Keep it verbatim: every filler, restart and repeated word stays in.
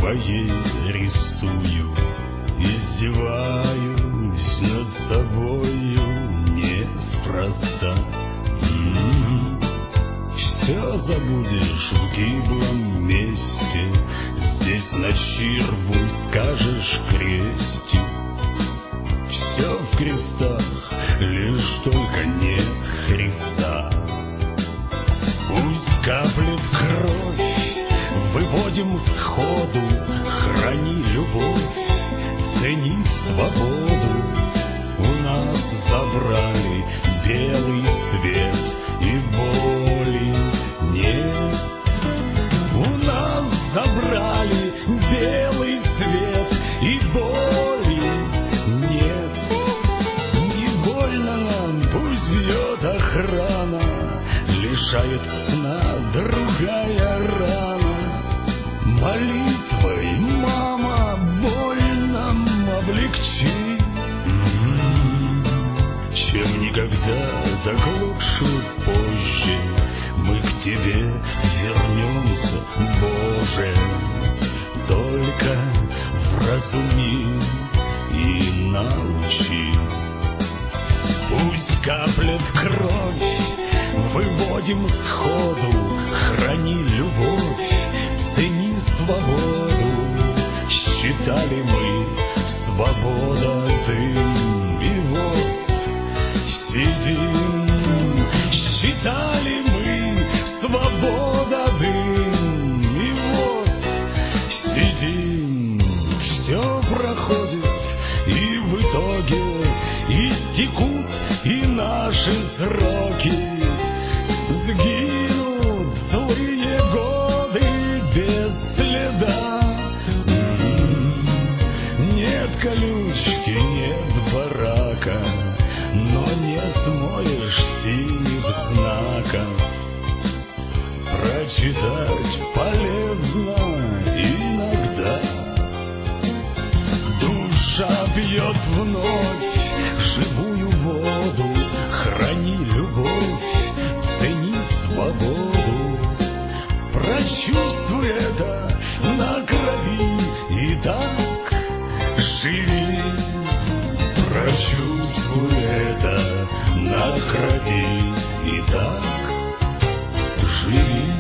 твоей рисую, издеваюсь над собою неспроста. М-м-м. Все забудешь в гиблом месте, здесь на чирву скажешь крестик. Все в крестах, лишь только нет Христа. Пусть каплет кровь, выводим сходу, храни любовь, цени свободу. У нас забрали белый свет, и боли нет. У нас забрали белый свет, и боли нет. Не больно нам, пусть бьет охрана, лишает сна другая рана. Молитвой, мама, боль нам облегчи. Чем никогда, так лучше позже мы к тебе вернемся, Боже. Только вразуми и научи. Пусть каплет кровь, выводим сходу, храни любовь, цени свободу. Считали мы, свобода дым, и вот сидим. Считали мы, свобода дым, и вот сидим. Все проходит, и в итоге истекут и наши сроки. Сгинут злые годы без следа. Нет колючки, нет барака, но не смоешь синих знаков. Прочитать полезно иногда. Душа пьет вновь живую воду, храни любовь, цени свободу. Прочувствуй это на крови и так живи. Прочувствуй это на крови и так живи.